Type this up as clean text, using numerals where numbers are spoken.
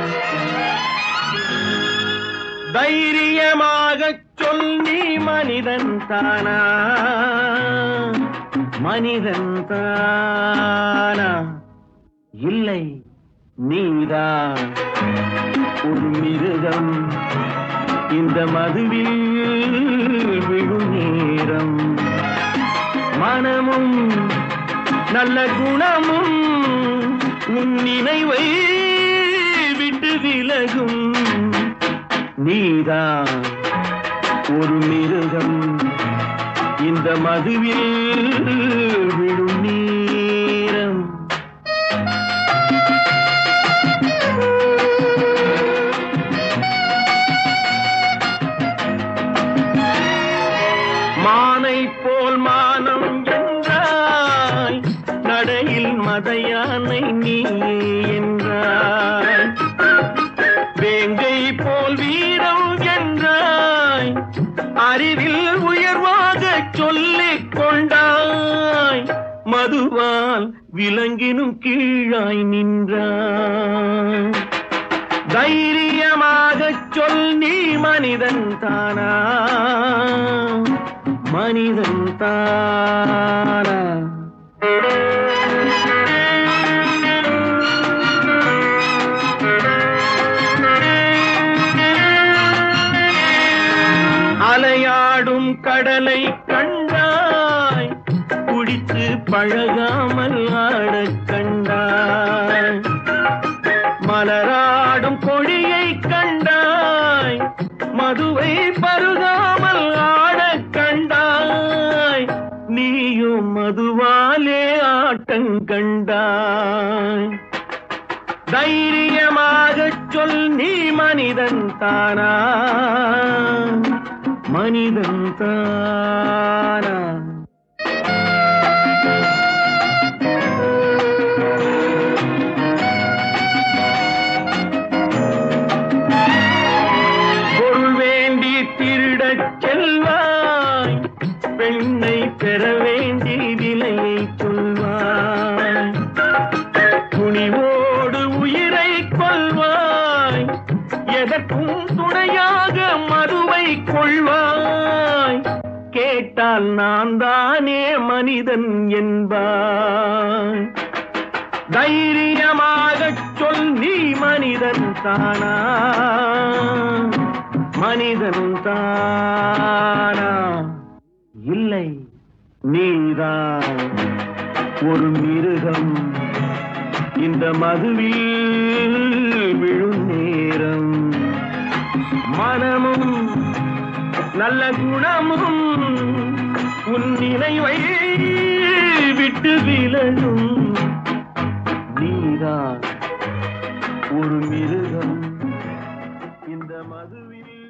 தைரியமாகச் சொல் நீ மனிதன் தானா, மனிதன் தானா? இல்லை, நீதான் ஒரு மிருகம். இந்த மதுவில் விழும் நேரம் மனமும் நல்ல குணமும் உன் நினைவை விட்டு விலகும். நீதான் ஒரு மிருகம். இந்த மதுவில் விழும் நேரம். மானை போல் மானம் என்றாய், நடையில் மதையானை நீ என்றாய். வேங்கை போல் வீரம் என்றாய், அறிவில் உயர்வாக சொல்லிக் கொண்டாய். மதுவால் விலங்கினும் கீழாய் நின்றாய். தைரியமாகச் சொல் நீ மனிதன் தானா, மனிதன் தானா? அலையாடும் கடலை கண்டாய், குடித்து பழகாமல் ஆடக் கண்டாய். மலராடும் கொடியை கண்டாய், மதுவை பருகாமல் ஆடக் கண்டாய். நீயும் மதுவாலே ஆட்டங்கண்டாய். தைரியமாகச் சொல் நீ மனிதன் தானா, மனிதன் தானா? பொருள் வேண்டி திருடச் செல்வாய், பெண்ணை பெற வேண்டி விலையை சொல்வாய். துணிவோடு உயிரை கொள்வாய், எதற்கும் துணையாக மதுவை கொள்வாய். கேட்டால் நான் தானே மனிதன் என்பாய். தைரியமாகச் சொல் நீ மனிதன் தானா, மனிதன் தானா? இல்லை, நீதான் ஒரு மிருகம். இந்த மதுவில் விழும் நேரம் மனமும் நல்ல குணமும் உன் நினைவை விட்டு விலகும். நீதான் ஒரு மிருகம். இந்த மதுவில்